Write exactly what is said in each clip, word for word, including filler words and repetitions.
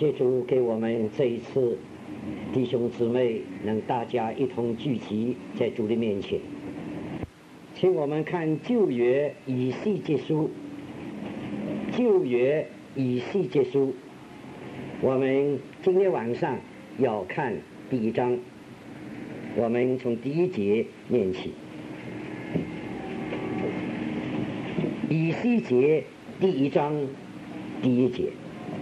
谢主给我们这一次弟兄姊妹能大家一同聚集在主的面前。请我们看旧约以西结书，旧约以西结书，我们今天晚上要看第一章，我们从第一节念起。以西结第一章第一节。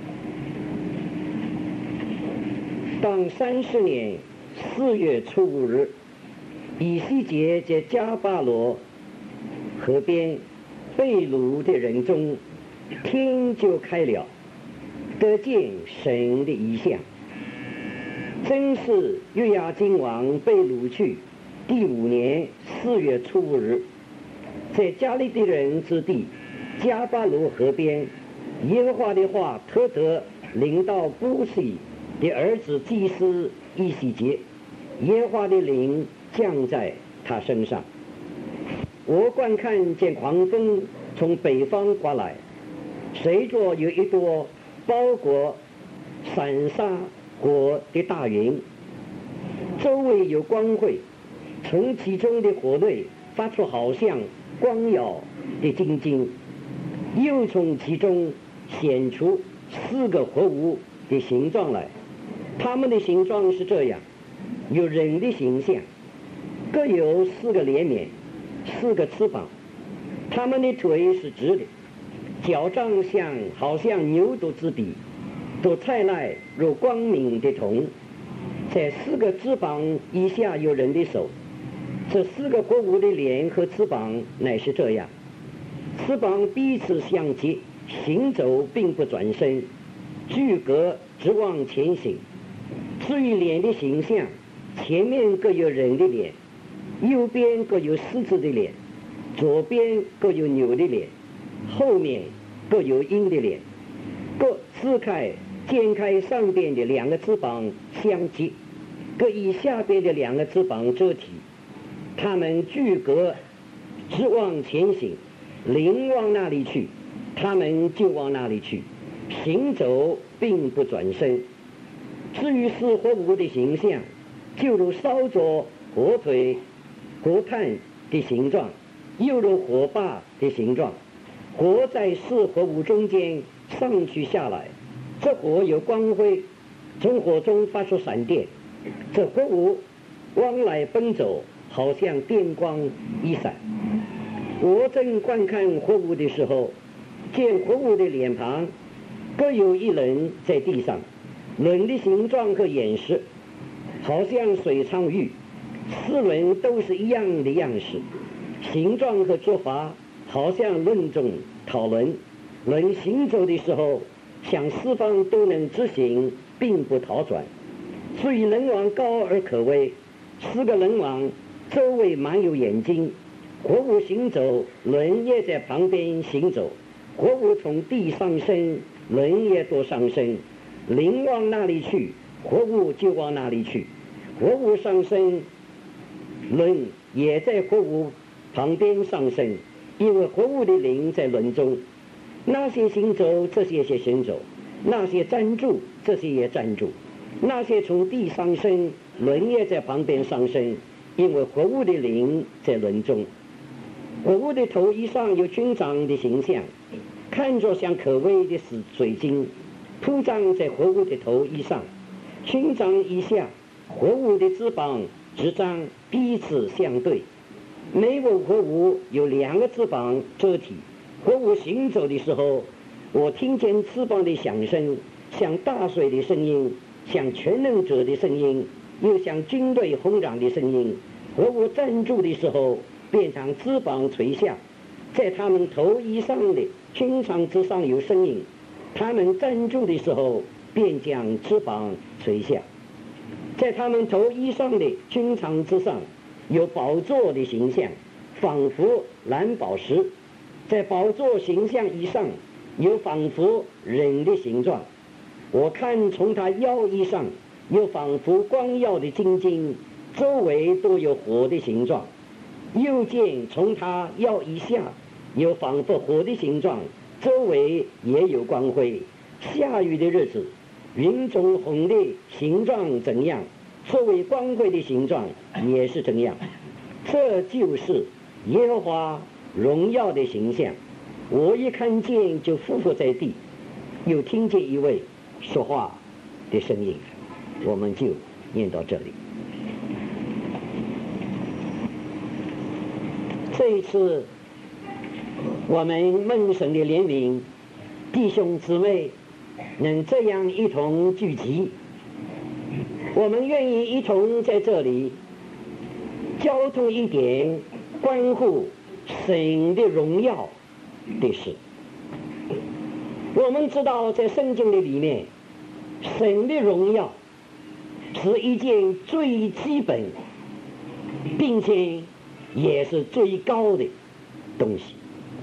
当三十年四月初五日，以西结在加巴罗河边被掳的人中，天就开了，得见神的异象。真是约雅斤王被掳去第五年四月初五日，在加利的人之地加巴罗河边，耶和华的话特得临到布西的儿子祭司以西结，耶和华的灵降在他身上。我观看见狂风从北方刮来，随着有一朵包裹闪沙火的大云，周围有光辉，从其中的火内发出好像光耀的晶晶，又从其中显出四个活物的形状来。它们的形状是这样：有人的形象，各有四个脸面，四个翅膀，它们的腿是直的，脚掌像好像牛犊之鼻，都灿烂如光明的铜。在四个翅膀以下有人的手。这四个活物的脸和翅膀乃是这样：翅膀彼此相接，行走并不转身，俱各直往前行。至于脸的形象，前面各有人的脸，右边各有狮子的脸，左边各有牛的脸，后面各有鹰的脸，各撕开揭开上边的两个翅膀相接，各以下边的两个翅膀遮体。他们俱各直往前行，灵往那里去，他们就往那里去，行走并不转身。至于四活物的形象，就如烧着火腿火炭的形状，又如火把的形状。火在四活物中间上去下来，这火有光辉，从火中发出闪电，这活物往来奔走，好像电光一闪。我正观看活物的时候，见活物的脸庞各有一人在地上，轮的形状和眼识好像水苍玉，四轮都是一样的样式，形状和做法好像轮中讨轮。轮行走的时候，向四方都能直行，并不逃转。所以人王高而可畏，四个人王周围满有眼睛，活物行走，轮也在旁边行走。活物从地上升，轮也多上升。灵往那里去，活物就往那里去。活物上升，轮也在活物旁边上升，因为活物的灵在轮中。那些行走，这些也行走；那些站住，这些也站住；那些从地上升，轮也在旁边上升，因为活物的灵在轮中。活物的头以上有军长的形象，看着像可畏的死水晶，铺张在活物的头以上。军长以下，活物的翅膀直张，彼此相对。每个活物有两个翅膀遮体。活物行走的时候，我听见翅膀的响声，像大水的声音，像全能者的声音，又像军队轰嚷的声音。活物站住的时候，便将翅膀垂下，在他们头以上的军长之上有声音。他们站住的时候，便将翅膀垂下，在他们头以上的军长之上有宝座的形象，仿佛蓝宝石。在宝座形象以上有仿佛人的形状。我看从他腰以上有仿佛光耀的晶晶，周围都有火的形状。又见从他腰以下有仿佛火的形状，周围也有光辉。下雨的日子， 云中红的形状怎样，作为光辉的形状也是怎样。这就是耶和华荣耀的形象。我一看见就俯伏在地，又听见一位说话的声音。我们就念到这里。这一次我们蒙神的怜悯，弟兄姊妹能这样一同聚集，我们愿意一同在这里交通一点关乎神的荣耀的事。我们知道在圣经的里面，神的荣耀是一件最基本并且也是最高的东西。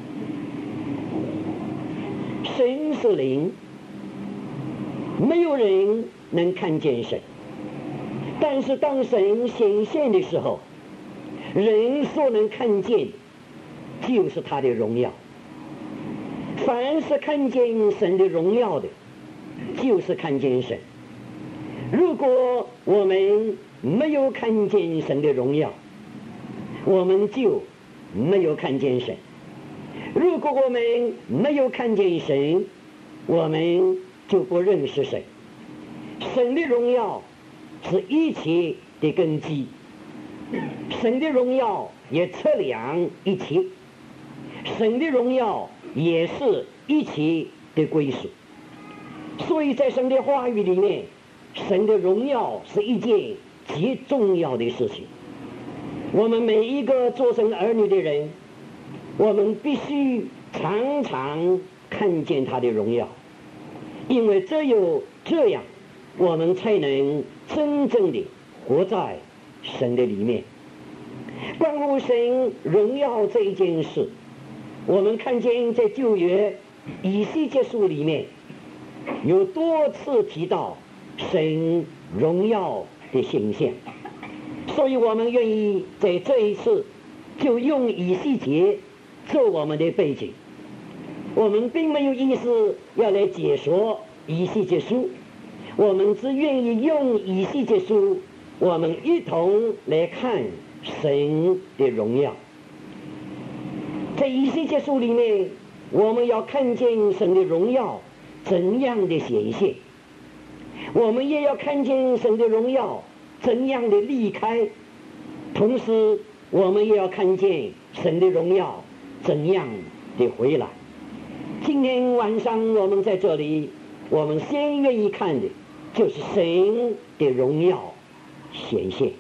神是灵，没有人能看见神，但是当神显现的时候，人所能看见就是他的荣耀。凡是看见神的荣耀的，就是看见神。如果我们没有看见神的荣耀，我们就没有看见神。如果我们没有看见神，我们就不认识神。神的荣耀是一切的根基，神的荣耀也测量一切，神的荣耀也是一切的归属。所以在神的话语里面，神的荣耀是一件极重要的事情。我们每一个做神儿女的人，我们必须常常看见他的荣耀，因为只有这样，我们才能真正的活在神的里面。关乎神荣耀这一件事，我们看见在旧约以西结书里面有多次提到神荣耀的形象，所以我们愿意在这一次就用以西结做我们的背景。我们并没有意思要来解说以西结书，我们只愿意用以西结书，我们一同来看神的荣耀。在以西结书里面，我们要看见神的荣耀怎样的显现，我们也要看见神的荣耀怎样的离开，同时我们也要看见神的荣耀怎样的回来。今天晚上我们在这里，我们先愿意看的就是神的荣耀显现。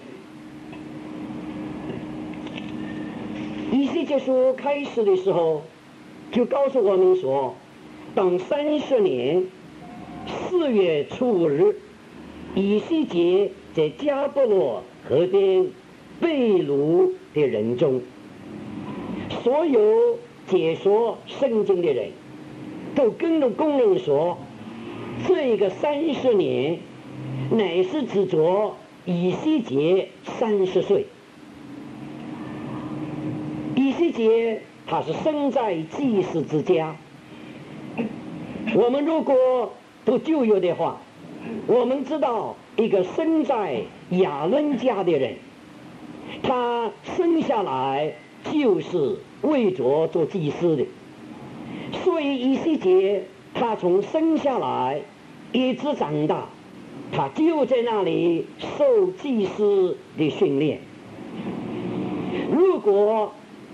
以西结书开始的时候就告诉我们说，当三十年四月初五日，以西结在加波罗河边被掳的人中，所有解说圣经的人都跟着公认说，这个三十年乃是指着以西结三十岁。以西结他是生在祭司之家，我们如果读旧约的话，我们知道一个生在亚伦家的人，他生下来就是为着做祭司的，所以以西结他从生下来一直长大，他就在那里受祭司的训练。如果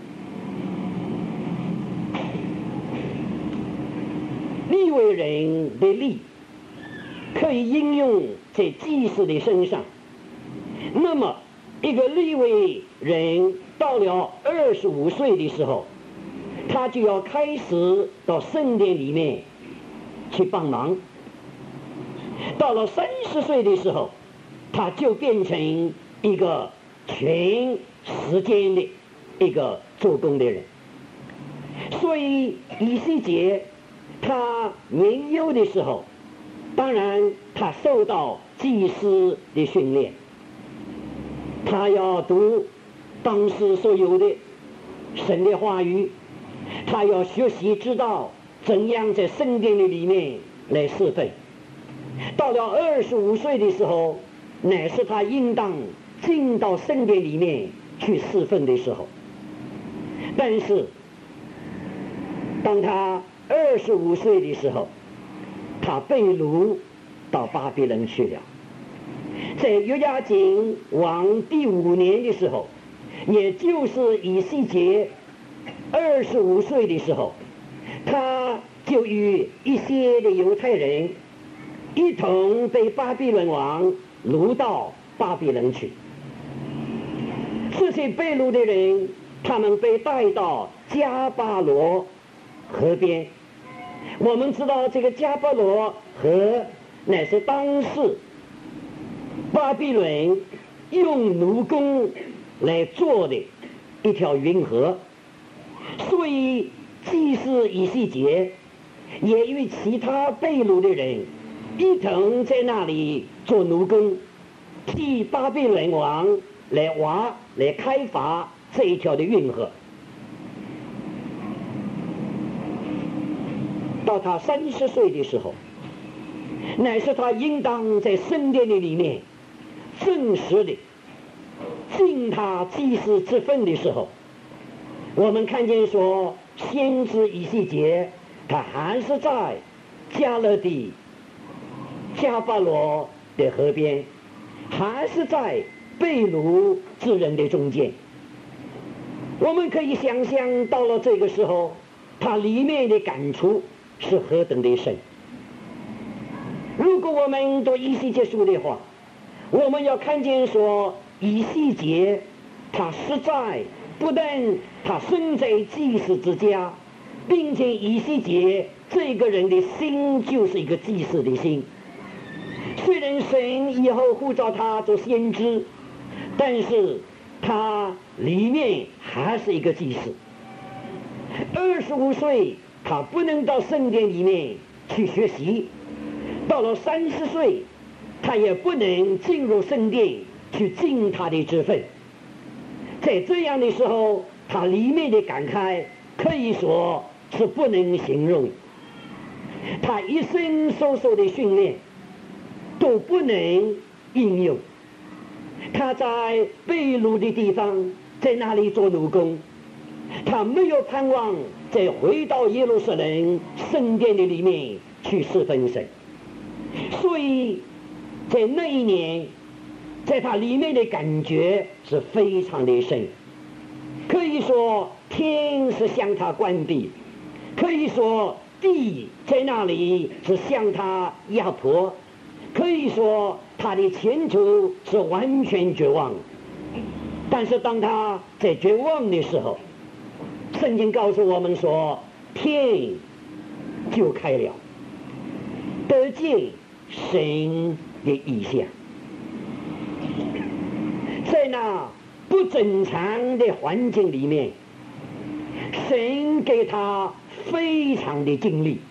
利未人的利可以应用在祭司的身上，那么一个利未人到了二十五岁的时候，他就要开始到圣殿里面去帮忙。到了三十岁的时候，他就变成一个全时间的一个做工的人。所以以西结他年幼的时候，当然他受到祭司的训练，他要读当时所有的神的话语，他要学习知道怎样在圣殿的里面来侍奉。 到了二十五岁的时候，乃是他应当进到圣殿里面去侍奉的时候。但是当他二十五岁的时候，他被掳到巴比伦去了。在约雅斤王第五年的时候，也就是以西结二十五岁的时候，他就与一些的犹太人一同被巴比伦王掳到巴比伦去。这些被掳的人，他们被带到加巴罗河边。我们知道这个加巴罗河乃是当时巴比伦用奴工来做的一条运河，所以祭司以西结也与其他被掳的人一同在那里做奴工，替巴比伦王来挖来开发这一条的运河。到他三十岁的时候，乃是他应当在圣殿的里面正式的尽他祭司之分的时候，我们看见说，先知以西结他还是在加勒底加巴罗的河边，还是在被掳之人的中间。我们可以想象，到了这个时候，他里面的感触是何等的深。如果我们读以西结书的话，我们要看见说，以西结他实在不但他生在祭司之家，并且以西结这个人的心就是一个祭司的心。虽然神以后呼召他做先知，但是他里面还是一个祭司。二十五岁他不能到圣殿里面去学习，到了三十岁他也不能进入圣殿去尽他的职分。在这样的时候，他里面的感慨可以说是不能形容。他一生所受的训练都不能应用。他在被掳的地方，在那里做奴工，他没有盼望再回到耶路撒冷圣殿的里面去侍奉神。所以在那一年，在他里面的感觉是非常的深，可以说天是向他关闭，可以说地在那里是向他压迫，可以说他的前途是完全绝望。但是当他在绝望的时候，圣经告诉我们说，天就开了，得见神的意象。在那不正常的环境里面，神给他非常的经历，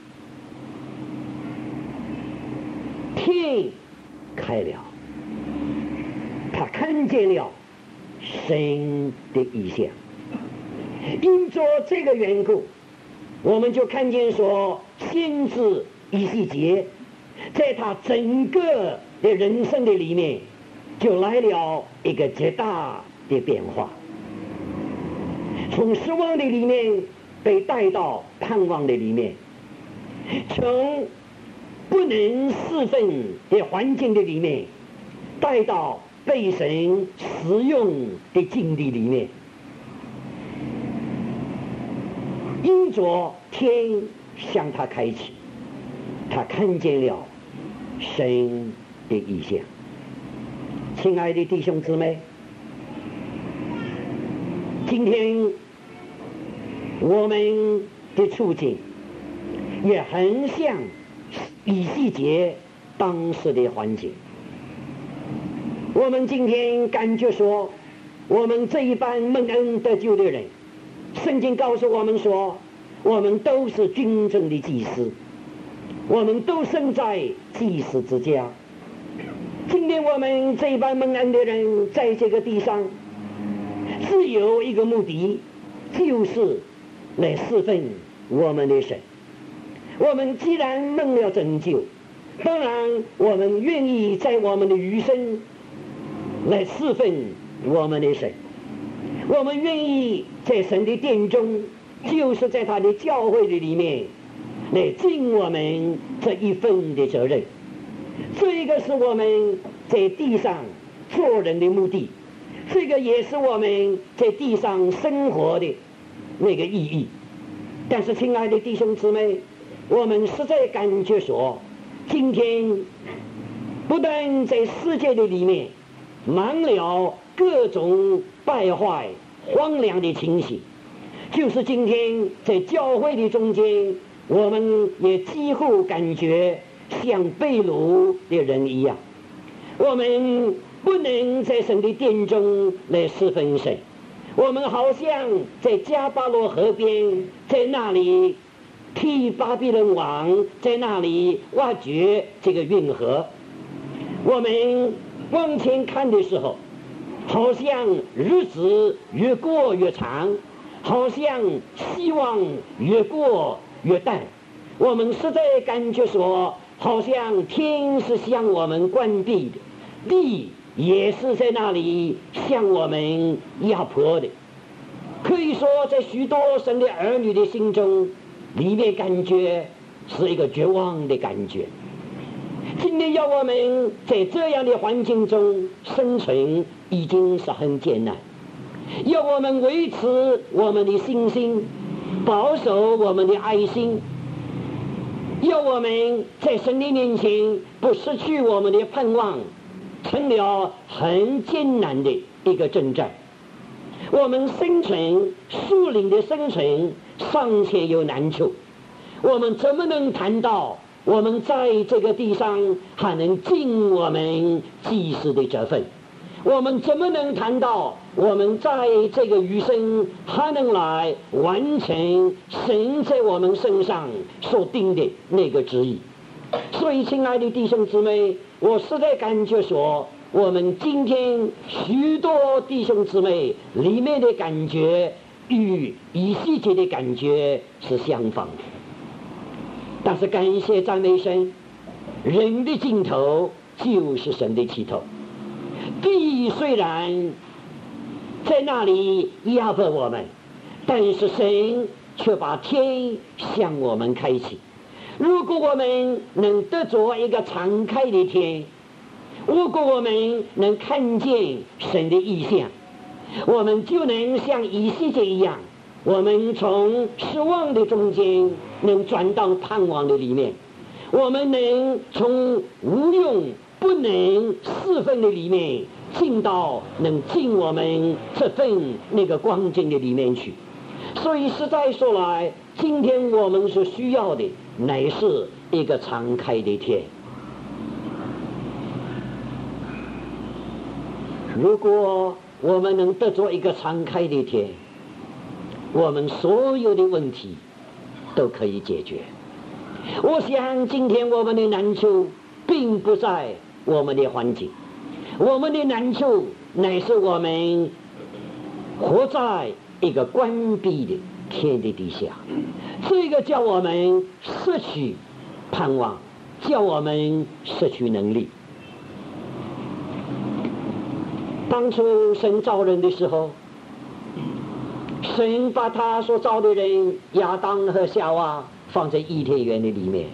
天开了，他看见了神的意象。因着这个缘故，我们就看见说，先知以西结在他整个的人生的里面就来了一个极大的变化，从失望的里面被带到盼望的里面，从不能侍奉的环境的里面带到被神使用的境地里面。因着天向他开启，他看见了神的意象。亲爱的弟兄姊妹，今天我们的处境也很像以西结当时的环境。我们今天感觉说，我们这一班蒙恩得救的人，圣经告诉我们说，我们都是君尊的祭司，我们都生在祭司之家。今天我们这一班蒙恩的人在这个地上，只有一个目的，就是来侍奉我们的神。我们既然蒙了拯救， 当然，我们愿意在我们的余生来侍奉我们的神，我们愿意在神的殿中，就是在他的教会的里面来尽我们这一份的责任。这个是我们在地上做人的目的，这个也是我们在地上生活的那个意义。但是亲爱的弟兄姊妹，我们实在感觉说，今天不但在世界的里面满了各种败坏荒凉的情形，就是今天在教会的中间，我们也几乎感觉像被掳的人一样。我们不能在神的殿中来侍奉神，我们好像在加巴罗河边，在那里替巴比伦王在那里挖掘这个运河。我们往前看的时候，好像日子越过越长，好像希望越过越淡。我们实在感觉说，好像天是向我们关闭的，地也是在那里向我们压迫的。可以说，在许多神的儿女的心中，里面感觉是一个绝望的感觉。今天要我们在这样的环境中生存，已经是很艰难。要我们维持我们的信心，保守我们的爱心，要我们在神的面前不失去我们的盼望，成了很艰难的一个征战。我们生存树林的生存尚且有难处，我们怎么能谈到我们在这个地上还能尽我们祭司的责分？我们怎么能谈到我们在这个余生还能来完成神在我们身上所定的那个旨意？所以亲爱的弟兄姊妹，我实在感觉说，我们今天许多弟兄姊妹里面的感觉与以西结的感觉是相仿的。但是感谢赞美神，人的尽头就是神的起头。地虽然在那里压迫我们，但是神却把天向我们开启。如果我们能得着一个敞开的天，如果我们能看见神的意象，我们就能像以西结一样，我们从失望的中间能转到盼望的里面，我们能从无用不能侍奉的里面进到能进我们这份那个光景的里面去。所以实在说来，今天我们所需要的乃是一个敞开的天。如果我们能得着一个敞开的天，我们所有的问题都可以解决。我想今天我们的难处并不在我们的环境，我们的难处乃是我们活在一个关闭的天的底下，这个叫我们失去盼望，叫我们失去能力。当初神造人的时候，神把他所造的人亚当和夏娃放在伊甸园的里面，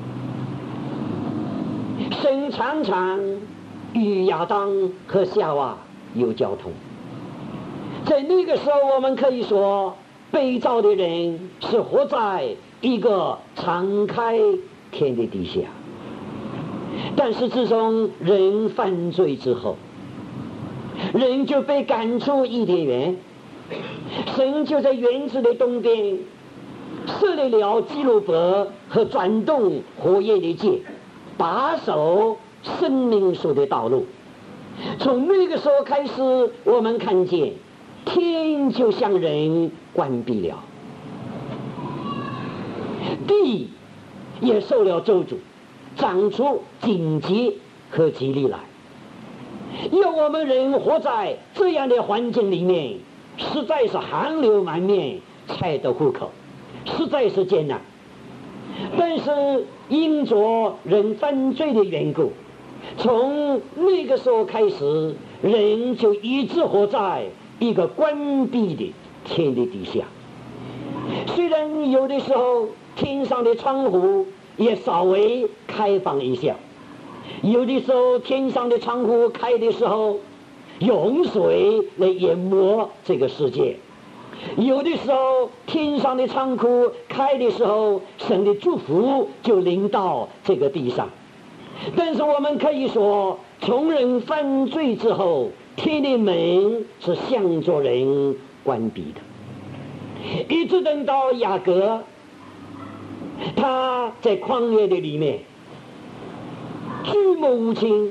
神常常与亚当和夏娃有交通。在那个时候，我们可以说被造的人是活在一个敞开天的底下。但是自从人犯罪之后，人就被赶出伊甸园，神就在园子的东边设立了基路伯和转动火焰的界，把守生命树的道路。从那个时候开始，我们看见天就向人关闭了，地也受了咒诅，长出荆棘和蒺藜来。要我们人活在这样的环境里面，实在是汗流满面才得糊口，实在是艰难。但是因着人犯罪的缘故，从那个时候开始，人就一直活在一个关闭的天的底下。虽然有的时候天上的窗户也稍微开放一下，有的时候天上的窗户开的时候，洪水来淹没这个世界，有的时候天上的仓库开的时候，神的祝福就临到这个地上。但是我们可以说，从人犯罪之后，天的门是向着人关闭的，一直等到雅各他在旷野的里面举目无亲，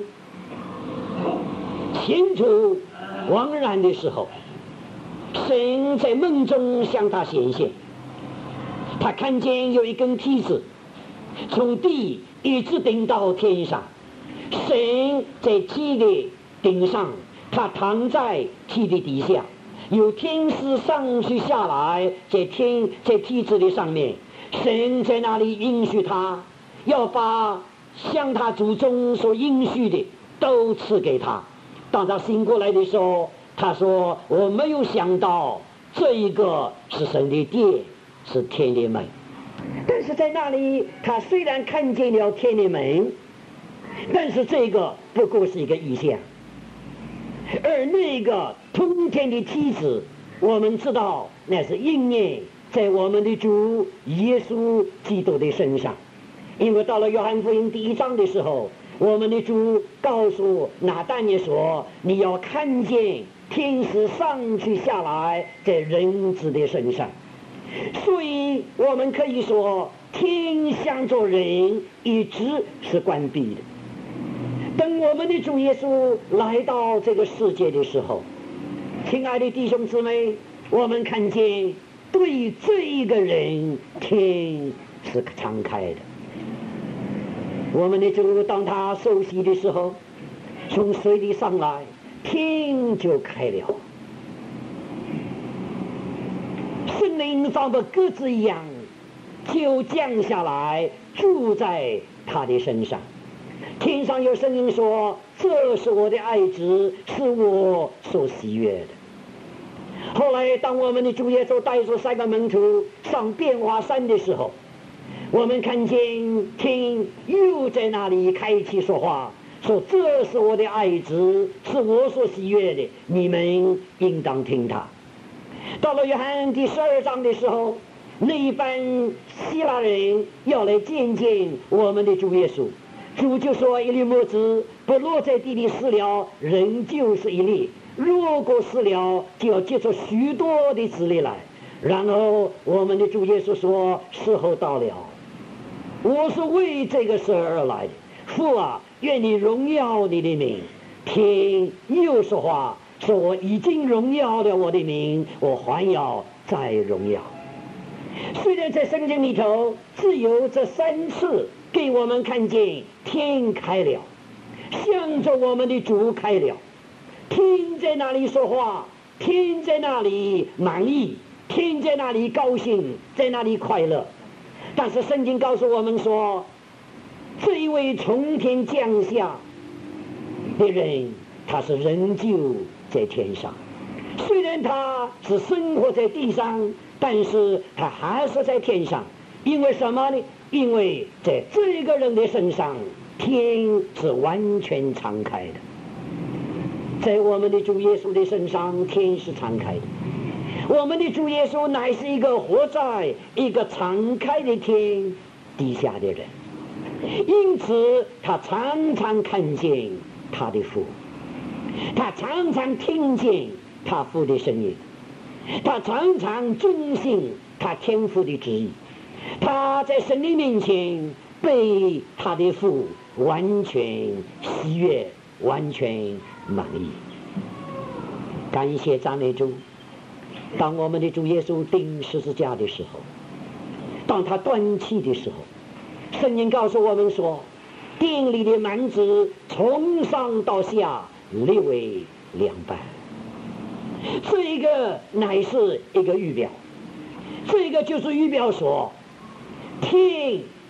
前途茫然的时候，神在梦中向他显现，他看见有一根梯子从地一直顶到天上，神在梯的顶上，他躺在梯的底下，有天使上去下来，在天在梯子的上面，神在那里允许他要把向他祖宗所应许的都赐给他。当他醒过来的时候，他说我没有想到这一个是神的殿，是天的门。但是在那里他虽然看见了天的门，但是这个不过是一个意象，而那个通天的梯子，我们知道那是应验在我们的主耶稣基督的身上。因为到了约翰福音第一章的时候，我们的主告诉拿但业说，你要看见天使上去下来在人子的身上。所以我们可以说，天向着人一直是关闭的。等我们的主耶稣来到这个世界的时候，亲爱的弟兄姊妹，我们看见对这一个人天是敞开的。我们的主当他受洗的时候，从水里上来，天就开了，圣灵仿佛鸽子一样就降下来，住在他的身上。天上有声音说，这是我的爱子，是我所喜悦的。后来当我们的主耶稣带着三个门徒上变化山的时候，我们看见天又在那里开启说话，说这是我的爱子，是我所喜悦的，你们应当听他。到了约翰第十二章的时候，那一班希腊人要来见见我们的主耶稣，主就说，一粒麦子不落在地里死了，仍旧是一粒，如果死了，就要结出许多的子粒来。然后我们的主耶稣说，时候到了，我是为这个事而来的，父啊，愿你荣耀你的名。天又说话，说我已经荣耀了我的名，我还要再荣耀。虽然在圣经里头只有这三次给我们看见天开了，向着我们的主开了，天在那里说话，天在那里满意，天在那里高兴，在那里快乐。但是圣经告诉我们说，这一位从天降下的人，他是仍旧在天上。虽然他是生活在地上，但是他还是在天上。因为什么呢？因为在这个人的身上，天是完全敞开的。在我们的主耶稣的身上，天是敞开的。我们的主耶稣乃是一个活在一个敞开的天底下的人，因此他常常看见他的父，他常常听见他父的声音，他常常遵行他天父的旨意，他在神的面前被他的父完全喜悦，完全满意。感谢赞美主。当我们的主耶稣钉十字架的时候，当他断气的时候，圣经告诉我们说，殿里的幔子从上到下裂为两半。这一个乃是一个预表，这个就是预表说，天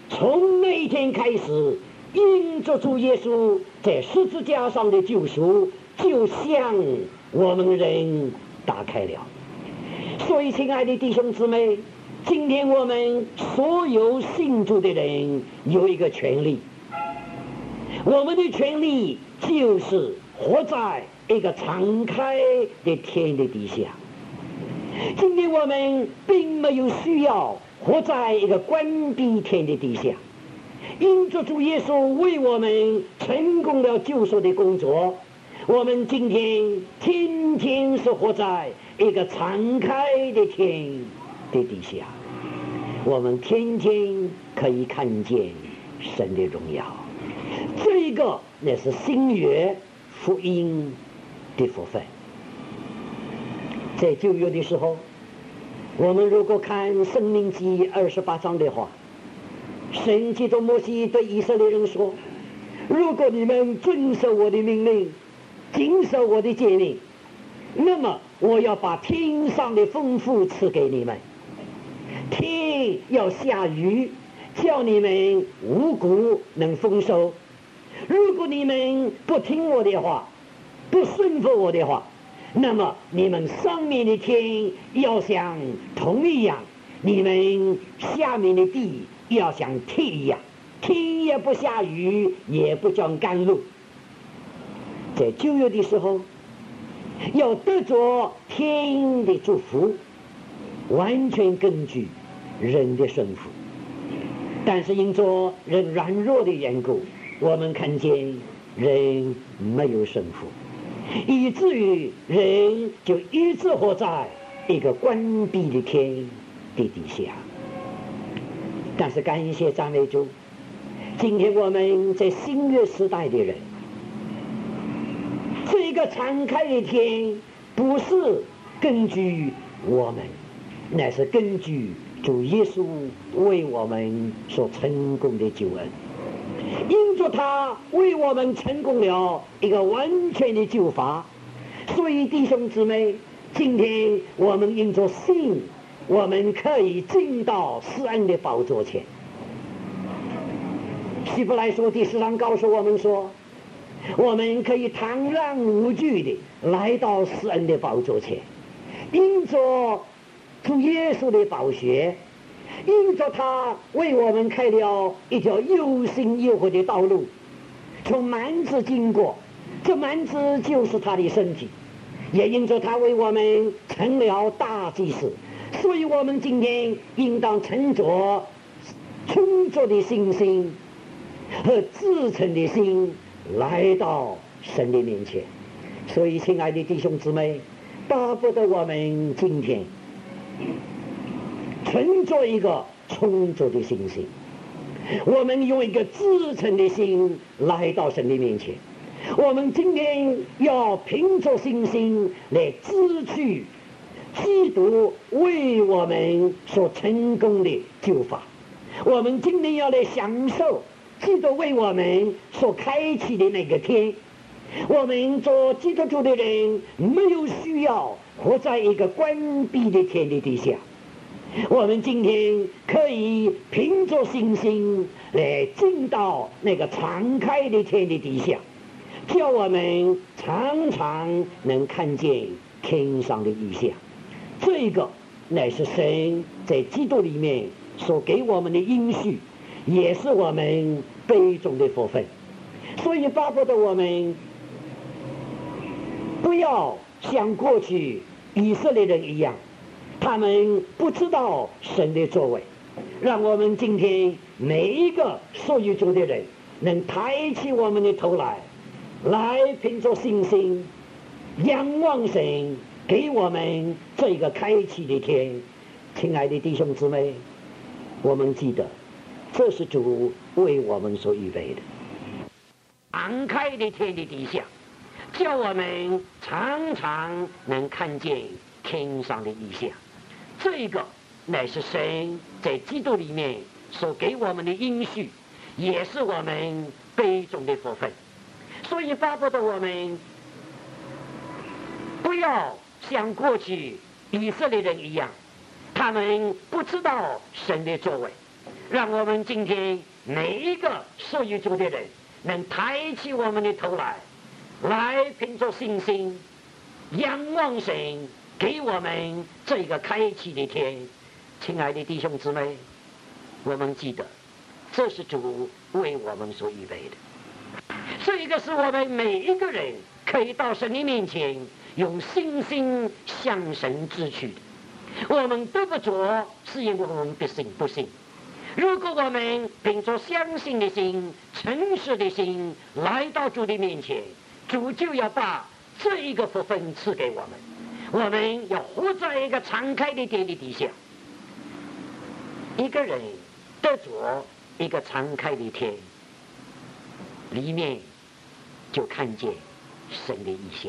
从那一天开始，因着主耶稣在十字架上的救赎，就向我们人打开了。所以，亲爱的弟兄姊妹，今天我们所有信主的人有一个权利，我们的权利就是活在一个敞开的天的底下。今天我们并没有需要活在一个关闭天的底下，因着主耶稣为我们成功了救赎的工作，我们今天天天是活在一个敞开的天的底下，我们天天可以看见神的荣耀。这个那是新约福音的福分。在旧约的时候，我们如果看申命记二十八章的话，神藉着摩西对以色列人说，如果你们遵守我的命令，谨守我的诫命，那么我要把天上的丰富赐给你们，天要下雨，叫你们五谷能丰收。如果你们不听我的话，不顺服我的话，那么你们上面的天要像铜一样，你们下面的地要像铁一样，天也不下雨，也不降甘露。在旧约的时候，要得着天的祝福，完全根据人的顺服。但是因着人软弱的缘故，我们看见人没有顺服，以至于人就一直活在一个关闭的天的底下。但是感谢赞美主，今天我们在新约时代的人，这个敞开的天不是根据我们，乃是根据主耶稣为我们所成功的救恩。因着他为我们成功了一个完全的救法，所以弟兄姊妹，今天我们因着信，我们可以进到施恩的宝座前。希伯来书第十章告诉我们说，我们可以坦然无惧的来到施恩的宝座前，因着主耶稣的宝血，因着他为我们开了一条又新又活的道路，从幔子经过，这幔子就是他的身体，也因着他为我们成了大祭司，所以我们今天应当乘着充足的信心和至诚的心来到神的面前。所以亲爱的弟兄姊妹，巴不得我们今天存着一个充足的信心，我们用一个至诚的心来到神的面前。我们今天要凭着信心来支取基督为我们所成功的救法，我们今天要来享受基督为我们所开启的那个天。我们做基督徒的人没有需要活在一个关闭的天的底下，我们今天可以凭着信心来进到那个敞开的天的底下，叫我们常常能看见天上的异象。这个乃是神在基督里面所给我们的应许，也是我们杯中的福分。所以巴不得我们不要像过去以色列人一样，他们不知道神的作为。让我们今天每一个属于主的人能抬起我们的头来，来凭着信心仰望神给我们这个开启的天。亲爱的弟兄姊妹，我们记得这是主为我们所预备的敞开的天的底下，叫我们常常能看见天上的异象。这个乃是神在基督里面所给我们的应许，也是我们杯中的福分。所以巴不得我们不要像过去以色列人一样，他们不知道神的作为。 让我们今天每一个属于主的人，能抬起我们的头来，来凭着信心仰望神给我们这个开启的天。亲爱的弟兄姊妹，我们记得这是主为我们所预备的，这个是我们每一个人可以到神的面前用信心向神支取的。我们得不着是因为我们不信不信，如果我们凭着相信的心、诚实的心来到主的面前，主就要把这一个福分赐给我们。我们要活在一个敞开的天的底下。一个人得着一个敞开的天，里面就看见神的意象。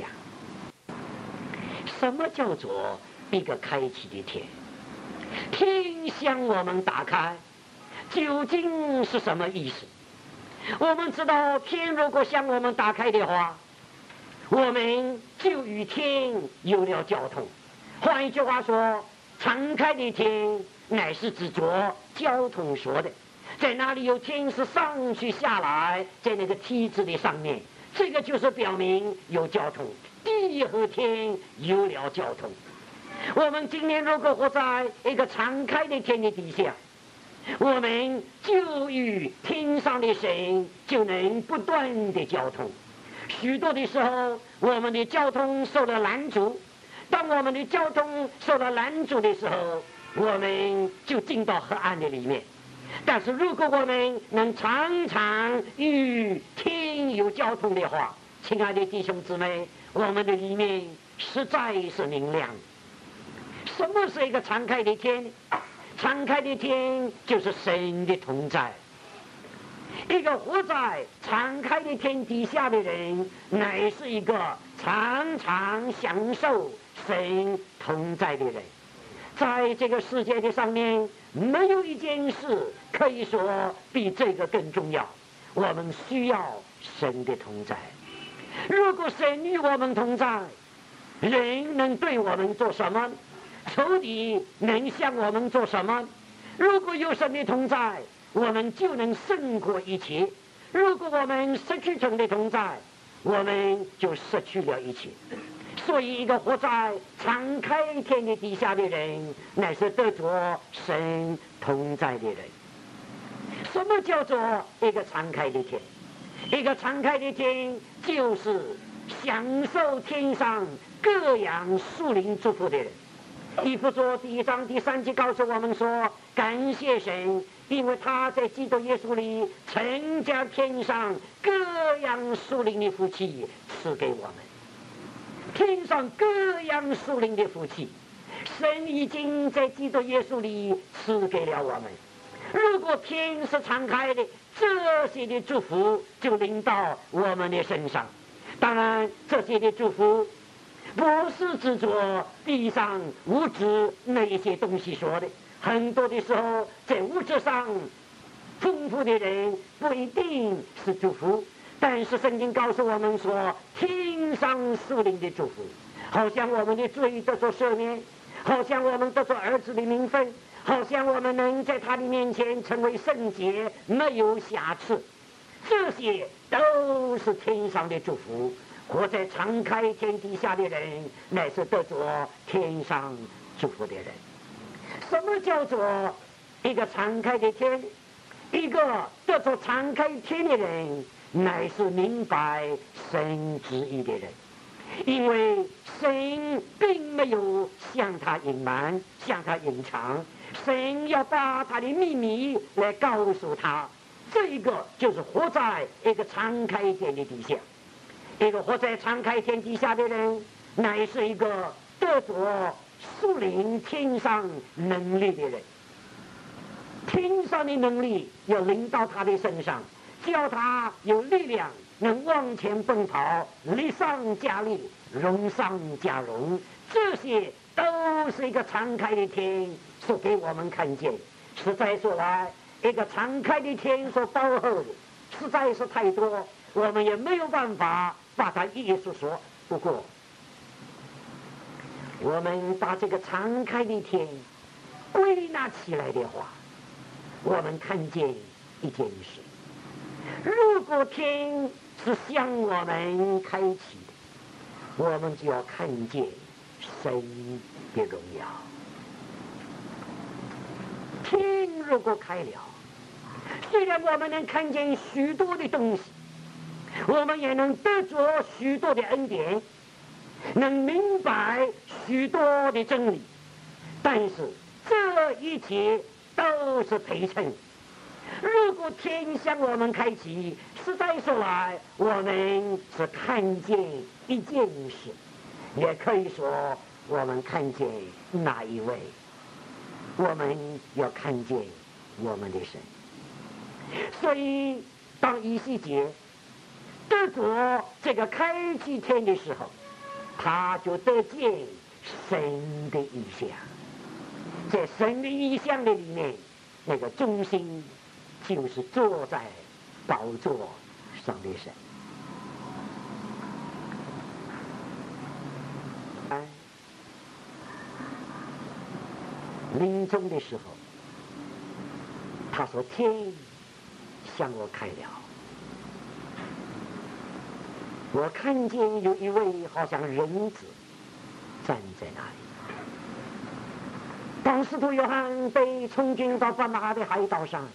什么叫做一个开启的天？天向我们打开，究竟是什么意思？我们知道，天如果向我们打开的话，我们就与天有了交通。换一句话说，敞开的天乃是指着交通说的，在哪里有天是上去下来，在那个梯子的上面，这个就是表明有交通，地和天有了交通。我们今天如果活在一个敞开的天的底下，我们就与天上的神就能不断的交通。许多的时候，我们的交通受了拦阻，当我们的交通受到拦阻的时候，我们就进到黑暗的里面。但是如果我们能常常与天有交通的话，亲爱的弟兄姊妹，我们的里面实在是明亮。什么是一个敞开的天？敞开的天就是神的同在。一个活在敞开的天底下的人，乃是一个常常享受神同在的人。在这个世界的上面，没有一件事可以说比这个更重要。我们需要神的同在。如果神与我们同在，人能对我们做什么？仇敌能向我们做什么？如果有神的同在，我们就能胜过一切。如果我们失去神的同在，我们就失去了一切。所以一个活在敞开天的底下的人，乃是得着神同在的人。什么叫做一个敞开的天？一个敞开的天就是享受天上各样属灵祝福的人。以弗所第一章第三节告诉我们说，感谢神，因为他在基督耶稣里曾将天上各样属灵的福气赐给我们。天上各样属灵的福气，神已经在基督耶稣里赐给了我们。如果天是敞开的，这些的祝福就临到我们的身上。当然，这些的祝福不是指着地上物质那一些东西说的。很多的时候，在物质上丰富的人不一定是祝福，但是圣经告诉我们说，天上属灵的祝福，好像我们的罪得着赦免，好像我们得着儿子的名分，好像我们能在他的面前成为圣洁，没有瑕疵，这些都是天上的祝福。活在敞开天底下的人，乃是得着天上祝福的人。什么叫做一个敞开的天？一个得着敞开天的人，乃是明白神旨意的人。因为神并没有向他隐瞒，向他隐藏，神要把他的秘密来告诉他。这一个就是活在一个敞开天的底下。一个活在敞开天底下的人，乃是一个得着属灵天上能力的人。天上的能力要临到他的身上，叫他有力量，能往前奔跑，力上加力，荣上加荣。这些都是一个敞开的天所给我们看见。实在说来，一个敞开的天所包含的实在是太多，我们也没有办法把它一一说说。不过我们把这个敞开的天归纳起来的话， 我们看见一件事：如果天是向我们开启的，我们就要看见神的荣耀。天如果开了，虽然我们能看见许多的东西，我们也能得着许多的恩典，能明白许多的真理，但是这一切都是陪衬。如果天向我们开启，实在说来，我们是看见一件事，也可以说我们看见哪一位，我们要看见我们的神。所以当以西结得着这个开启天的时候，他就得见神的意象。在神的意象的里面，那个中心就是坐在宝座上的神。哎，临终的时候，他说：“天向我开了，我看见有一位好像人子站在那里。”当使徒约翰被从军到巴拿的海岛上，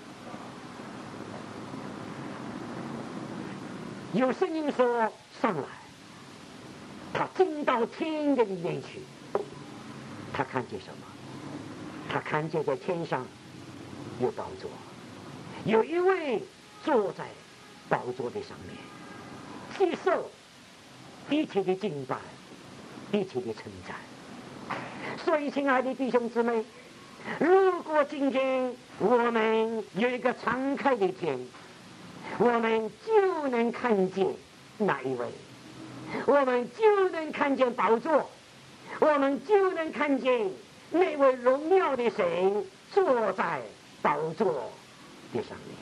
有声音说：“上来！”他进到天的里面去，他看见什么？他看见在天上有宝座，有一位坐在宝座的上面，接受一切的敬拜，一切的称赞。所以，亲爱的弟兄姊妹，如果今天我们有一个敞开的天，我们就能看见哪一位，我们就能看见宝座，我们就能看见那位荣耀的神坐在宝座的上面。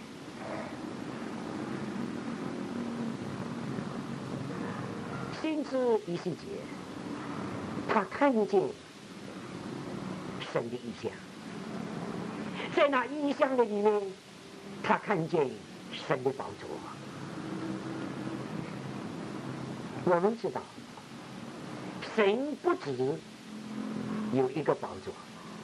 先知以西结，他看见神的意象，在那意象的里面，他看见神的宝座。我们知道，神不止有一个宝座，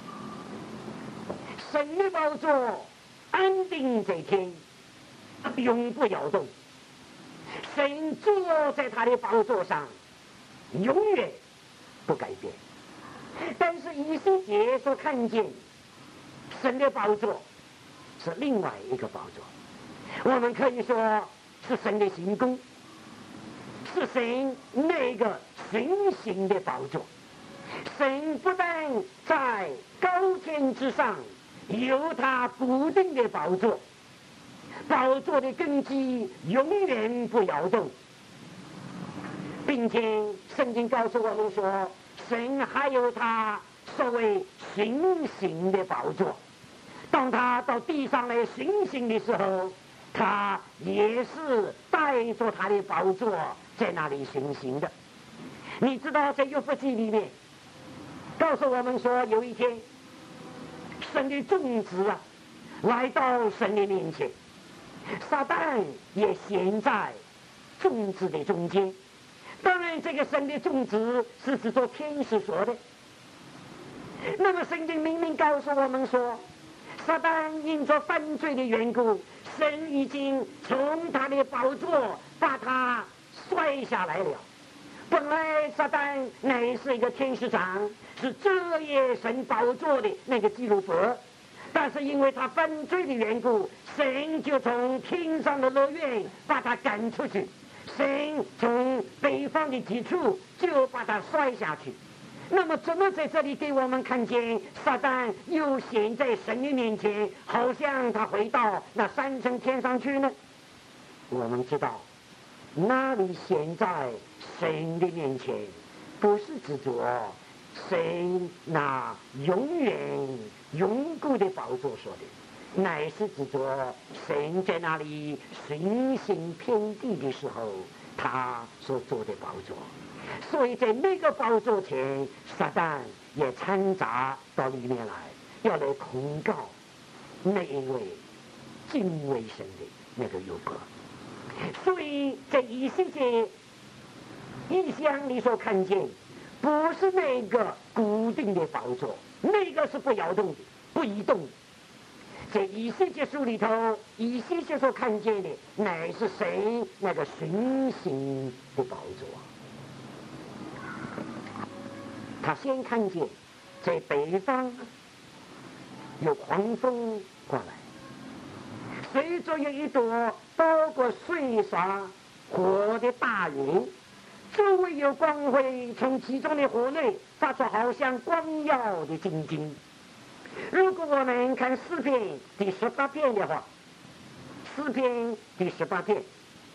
神的宝座安定在天，永不摇动。神坐在他的宝座上，永远不改变。但是以西结所看见神的宝座是另外一个宝座，我们可以说是神的行宫，是神那个神行的宝座。神不但在高天之上有他固定的宝座，宝座的根基永远不摇动，并且圣经告诉我们说，神还有他所谓行刑的宝座。当他到地上来行刑的时候，他也是带着他的宝座在那里行刑的。你知道在约伯记里面告诉我们说，有一天神的众子啊来到神的面前，撒旦也显在众子的中间。当然这个神的众子是指着天使说的。那么圣经明明告诉我们说，撒旦因着犯罪的缘故，神已经从他的宝座把他摔下来了。本来撒旦乃是一个天使长，是遮掩神宝座的那个基路伯，但是因为他犯罪的缘故，神就从天上的乐园把他赶出去，神从北方的极处就把他摔下去。那么怎么在这里给我们看见撒旦又显在神的面前，好像他回到那三层天上去呢？我们知道那里显在神的面前，不是指着神那永远永固的宝座说的，乃是指着神在那里巡行遍地的时候他所做的宝座。所以在那个宝座前，撒旦也掺杂到里面来，要来控告， 那一位敬畏神的那个约伯。所以在以西结异象里所看见，不是那个固定的宝座，那个是不摇动的、不移动的。在以西结书里头，以西结所看见的乃是神那个巡行的宝座。他先看见在北方有狂风过来，随着有一朵包裹碎沙火的大云，周围有光辉从其中的火内发出好像光耀的晶晶。如果我们看诗篇第十八篇的话，诗篇第十八篇，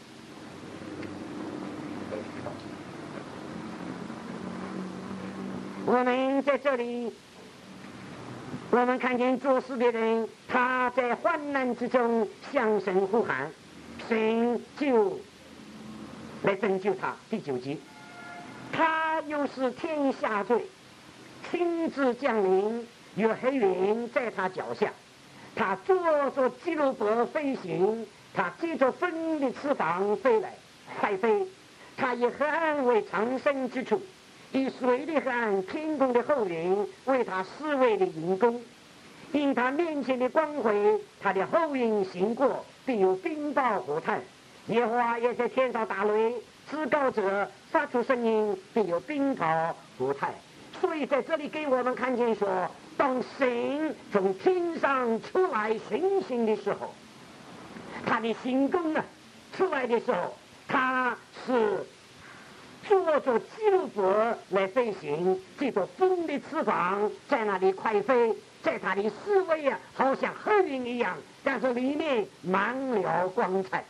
我们在这里，我们看见作诗的人，他在患难之中向神呼喊，神就来拯救他。第九节，他又是天下罪，亲自降临，有黑云在他脚下，他坐着基路伯飞行，他借着风的翅膀飞来快飞，他以黑暗为藏身之处，以水的黑暗天空的后云为他侍卫的营宫。因他面前的光辉，他的后云行过，必有冰雹火炭。耶和华也在天上打雷，至高者发出声音，必有冰雹火炭。所以在这里给我们看见说，当神从天上出来行刑的时候，他的行宫呢出来的时候，他是坐着基路伯来飞行，借着风的翅膀在那里快飞，在他的思维啊，好像黑云一样，但是里面满了光彩。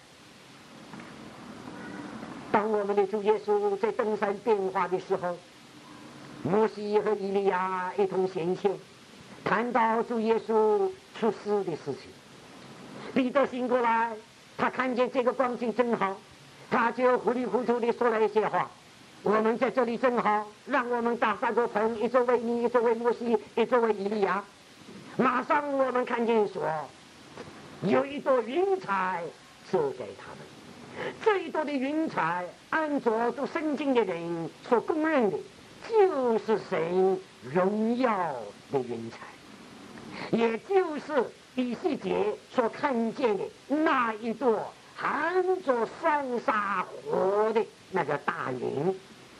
当我们的主耶稣在登山变化的时候，摩西和以利亚一同显现，谈到主耶稣出世的事情。彼得醒过来，他看见这个光景真好，他就糊里糊涂地说了一些话。我们在这里正好，让我们打三个棚，一座为你，一座为摩西，一座为以利亚。马上我们看见说，有一朵云彩遮盖他们。这一朵的云彩，按照读圣经的人所公认的，就是神荣耀的云彩，也就是以西结所看见的那一朵含着酸沙火的那个大云。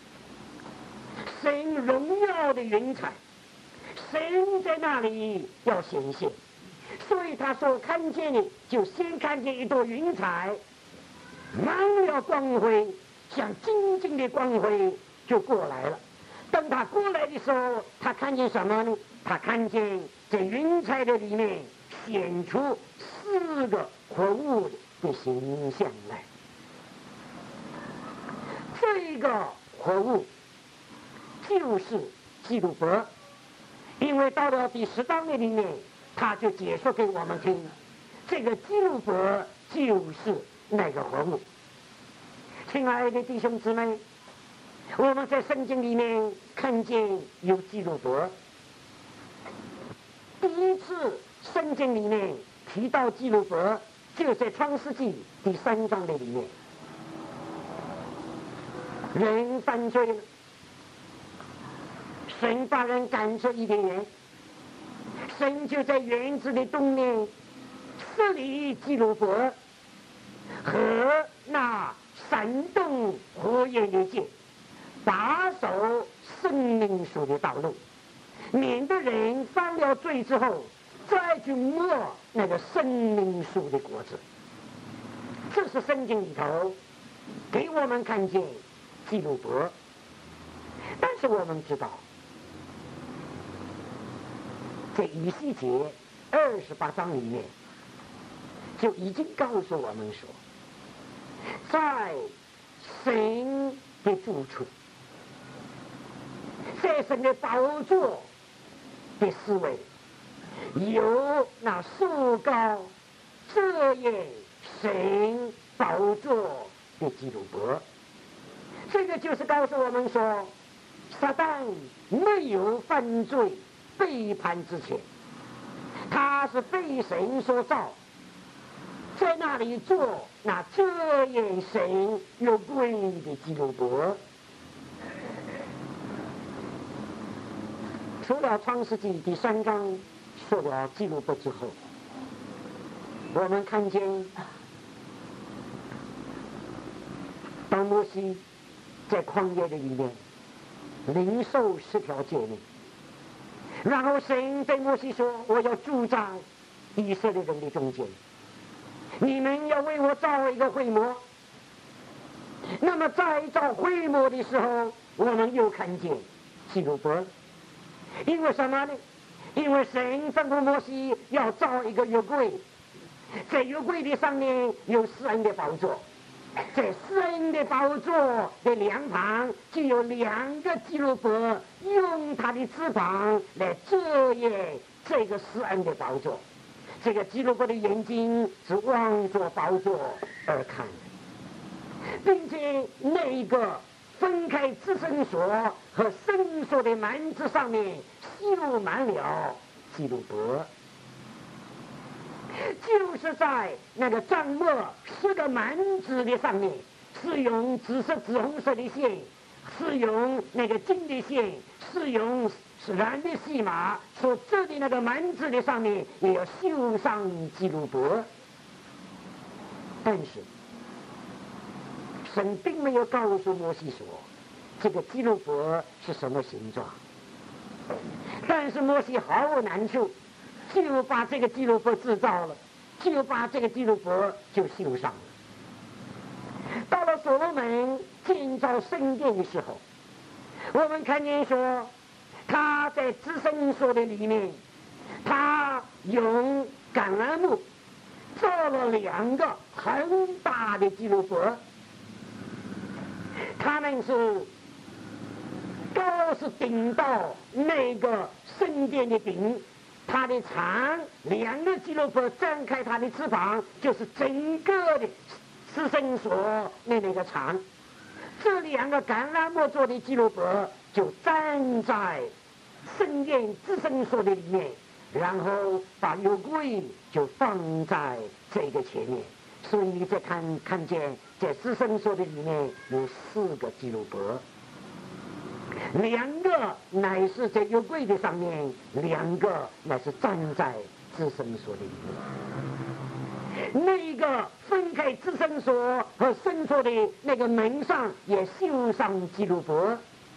神荣耀的云彩，神在那里要显现，所以他所看见的就先看见一朵云彩，满了光辉，像晶晶的光辉就过来了。等他过来的时候，他看见什么呢？他看见在云彩的里面显出四个活物的形象来。这个活物就是基路伯，因为到了第十章的里面，他就解说给我们听，这个基路伯就是那个活物。亲爱的弟兄姊妹，我们在圣经里面看见有基路伯。第一次圣经里面提到基路伯，就在创世纪第三章的里面。人犯罪了，神把人赶出伊甸园，神就在园子的东面设立基路伯和那闪动火焰的剑，把守生命树的道路，免得人犯了罪之后再去摸那个生命树的果子。这是圣经里头给我们看见基路伯。但是我们知道，在以西结二十八章里面就已经告诉我们说，在神的住处，在神的宝座的四围，有那树高遮掩神宝座的基路伯。这个就是告诉我们说，撒旦没有犯罪背叛之前， 他是被神所造，在那里做那遮掩神有规的基路伯。除了创世纪第三章说了基路伯之后，我们看见当摩西在旷野的里面领受十条诫命，然后神对摩西说，我要住在以色列人的中间，你们要为我造一个会幕。那么在造会幕的时候，我们又看见基路伯，因为什么呢？因为神吩咐摩西要造一个约柜，在约柜的上面有施恩的宝座，在施恩的宝座的两旁就有两个基路伯，用他的翅膀来遮掩这个施恩的宝座。这个基路伯的眼睛是望着宝座而看的，并且那一个分开至圣所和圣所的幔子上面绣满了基路伯，就是在那个帐幕十个幔子的上面，是用紫色、紫红色的线，是用那个金的线，是用蓝的细麻所织的那个幔子的上面也要绣上基路伯。但是神并没有告诉摩西说这个基路伯是什么形状，但是摩西毫无难处，就把这个基路伯制造了，就把这个基路伯就绣上了。到了所罗门建造圣殿的时候，我们看见说他在至圣所的里面，他用橄榄木造了两个很大的基路伯，他们是都是顶到那个圣殿的顶，它的长两个基路伯张开它的翅膀，就是整个的至圣所的那个长。这两个橄榄木做的基路伯就站在圣殿至圣所的里面，然后把约柜就放在这个前面。所以你再看看见在至圣所的里面有四个基路伯，两个乃是在约柜的上面，两个乃是站在至圣所的里面。那个分开至圣所和圣所的那个门上也绣上基路伯，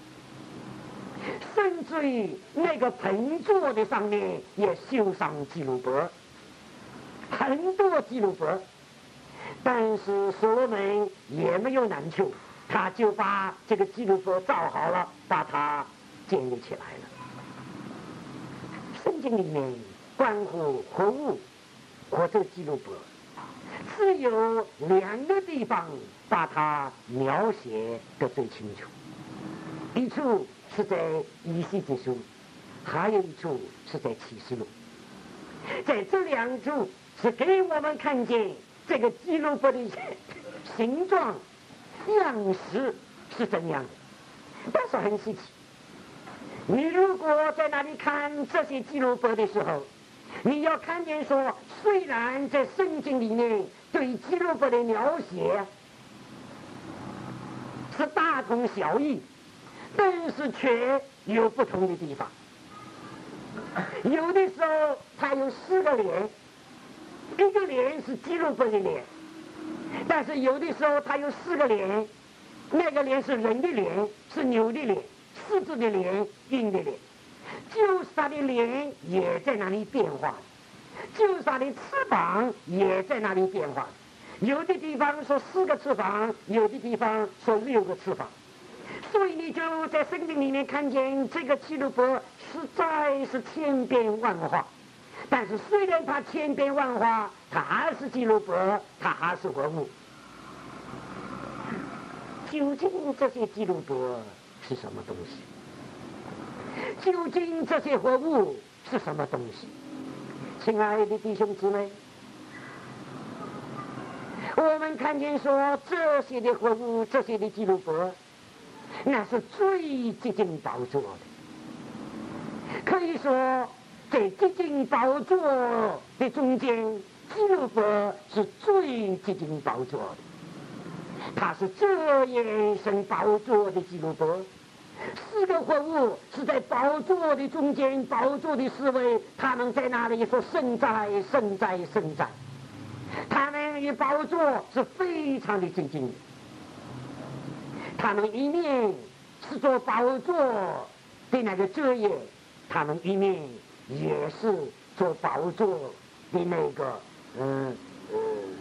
甚至于那个盆座的上面也绣上基路伯，很多基路伯。但是所罗门也没有难处，他就把这个基路伯造好了，把它建立起来了。圣经里面关乎活物或者基路伯，只有两个地方把它描写得最清楚，一处是在以西结书，还有一处是在启示录。在这两处是给我们看见这个基路伯的形状样式是怎样的，但是很稀奇。你如果在那里看这些基路伯的时候，你要看见说，虽然在圣经里面对基路伯的描写是大同小异，但是却有不同的地方。有的时候它有四个脸，一个脸是基路伯的脸，但是有的时候它有四个脸，那个脸是人的脸，是牛的脸，狮子的脸，鹰的脸，就是它的脸也在那里变化，就是它的翅膀也在那里变化。有的地方说四个翅膀，有的地方说六个翅膀。所以你就在圣经里面看见这个基路伯实在是千变万化，但是虽然它千变万化，它还是基路伯，它还是活物。究竟这些基路伯是什么东西？究竟这些活物是什么东西？亲爱的弟兄姊妹，我们看见说这些的活物，这些的基路伯，那是最接近宝座的。可以说在接近宝座的中间，基路伯是最接近宝座的，他是遮掩神宝座的基路伯。四个活物是在宝座的中间，宝座的四位，他们在那里说圣哉圣哉圣哉，他们与宝座是非常的接近的。他们一面是做宝座的那个遮掩，他们一面也是做宝座的那个嗯嗯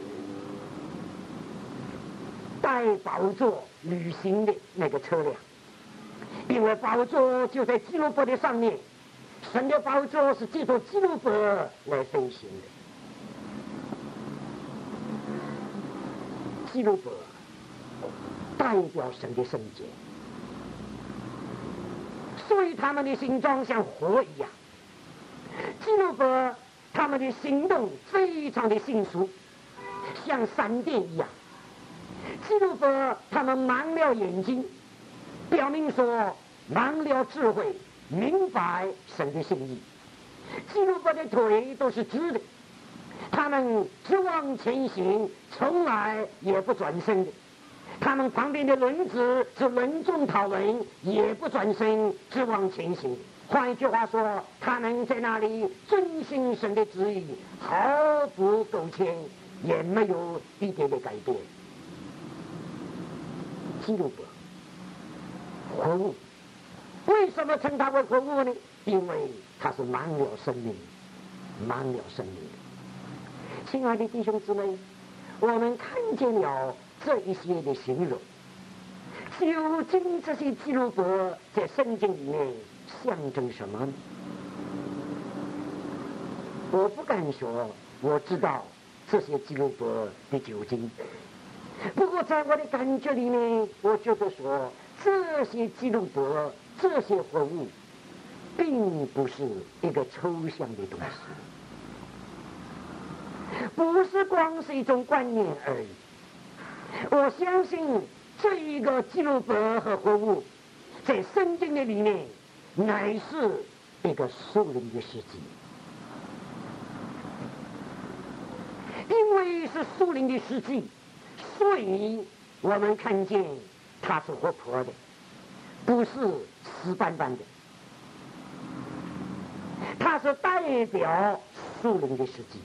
带宝座旅行的那个车辆。因为宝座就在基路伯的上面，神的宝座是借助基路伯来飞行的。基路伯代表神的圣洁，所以他们的形状像火一样。基路伯他们的行动非常的迅速，像闪电一样。基路伯他们盲了眼睛，表明说盲了智慧，明白神的心意。基路伯的腿都是直的，他们直往前行，从来也不转身的。他们旁边的轮子是轮中讨轮，也不转身，直往前行。换一句话说，他们在那里遵行神的旨意，毫不苟且，也没有一点的改变。基路伯活物，为什么称他为活物呢？因为他是盲了生命，盲了生命。亲爱的弟兄姊妹，我们看见了这一些的形容，究竟这些基路伯在圣经里面象征什么呢？我不敢说我知道这些基路伯的究竟，不过在我的感觉里面，我觉得说这些基路伯，这些活物并不是一个抽象的东西，不是光是一种观念而已。我相信这一个基路伯和活物在圣经的里面乃是一个属灵的实际，因为是属灵的实际，所以我们看见它是活泼的，不是死板板的。它是代表属灵的实际。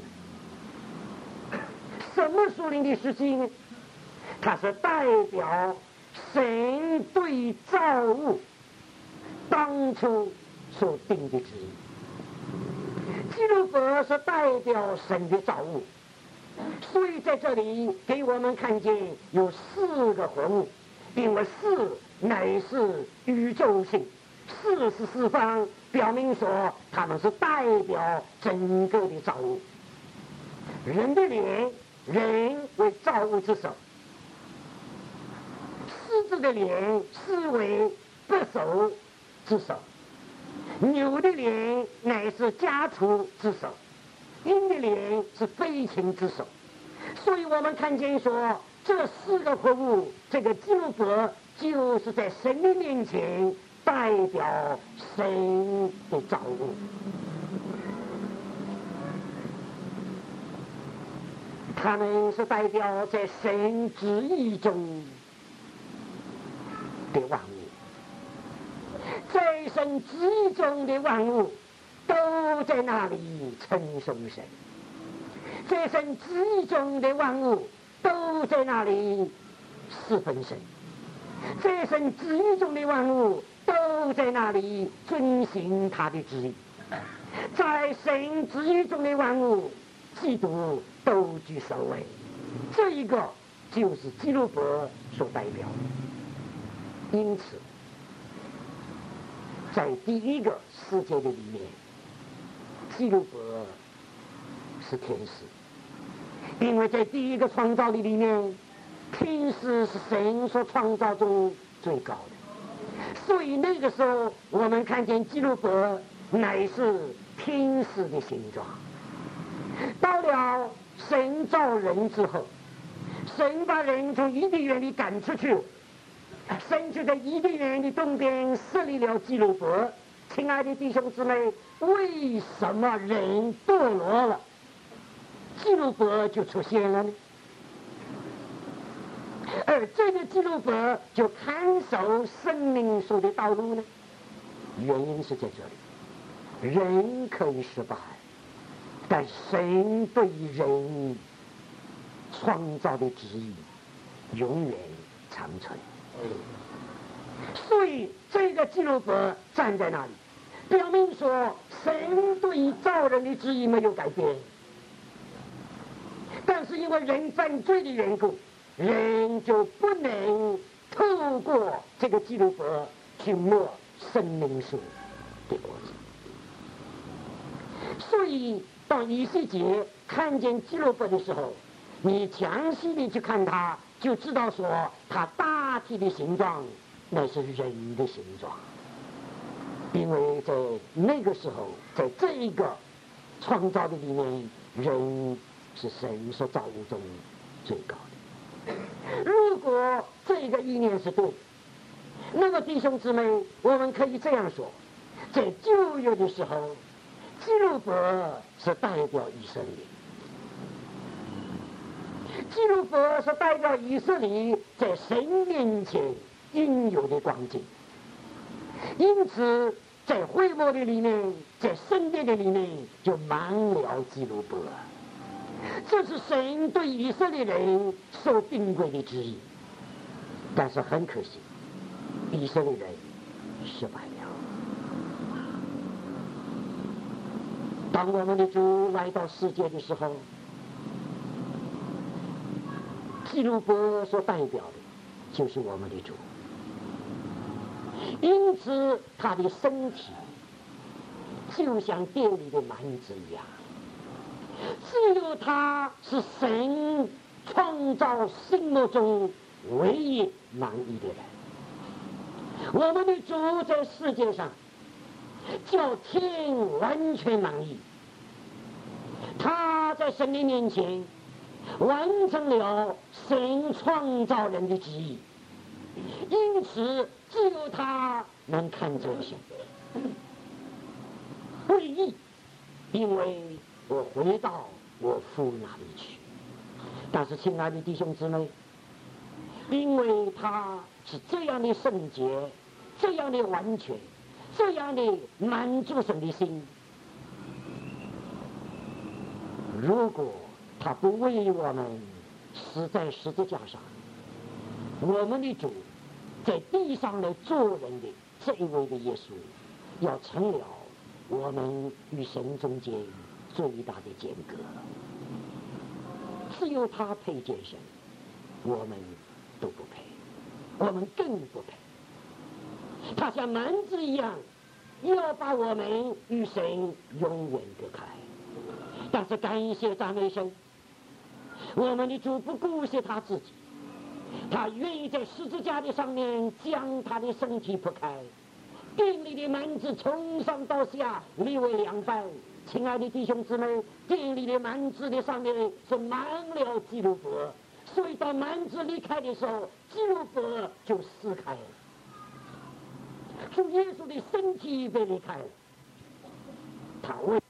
什么属灵的实际呢？它是代表神对造物当初所定的旨意。基路伯是代表神的造物，所以在这里给我们看见有四个活物，因为四乃是宇宙性，四是四方，表明说他们是代表整个的造物。人的脸，人为造物之首；狮子的脸是为不守之首；牛的脸乃是家畜之首；鹰的脸是飞禽之首。所以我们看见说，这四个活物，这个基路伯就是在神的面前代表神的造物。他们是代表在神旨意中的万物，在神旨意中的万物都在那里称颂神，在神旨意中的万物都在那里侍奉神，在神旨意中的万物都在那里遵行他的旨意，在神旨意中的万物基督都居首位。这一个就是基路伯所代表的。因此在第一个世界的里面，基路伯是天使，因为在第一个创造的里面，天使是神所创造中最高的，所以那个时候我们看见基路伯乃是天使的形状。到了神造人之后，神把人从伊甸园里赶出去，神就在伊甸园的东边设立了基路伯， 亲爱的弟兄姊妹，为什么人堕落了，基路伯就出现了呢？而这个基路伯就看守生命树的道路呢？原因是在这里，人可以失败，但神对人创造的旨意永远长存。所以这个基路伯站在那里，表明说神对造人的旨意没有改变，但是因为人犯罪的缘故，人就不能透过这个基路伯去摸生命树的果子。所以当以西结看见基路伯的时候，你详细的去看他，就知道说他大体的形状那是人的形状，因为在那个时候，在这一个创造的里面，人是神所造物中最高的。如果这个意念是对，那么弟兄姊妹，我们可以这样说，在旧约的时候，基路伯是代表以色列，基路伯是代表以色列在神面前应有的光景。因此在会幕的里面，在圣殿的里面就满了基路伯，这是神对以色列人所定规的旨意。但是很可惜，以色列人失败了。当我们的主来到世界的时候，基路伯所代表的就是我们的主，因此他的身体就像殿里的幔子一样，只有他是神创造心目中唯一满意的人。我们的主在世界上叫天完全满意，他在神的面前完成了神创造人的旨意，因此只有他能看这些。为义，因为我回到我父那里去。但是亲爱的弟兄姊妹，因为他是这样的圣洁，这样的完全，这样的满足神的心，如果他不为我们死在十字架上，我们的主在地上来做人的这一位的耶稣，要成了我们与神中间最大的间隔。只有他配见神，我们都不配，我们更不配。他像幔子一样，要把我们与神永远隔开。但是感谢赞美神，我们的主不顾惜他自己，他愿意在十字架的上面将他的身体铺开，殿里的幔子从上到下裂为两半。亲爱的弟兄姊妹，殿里的幔子的上面是满了基路伯，所以当幔子离开的时候，基路伯就撕开了，主耶稣的身体被离开了。他为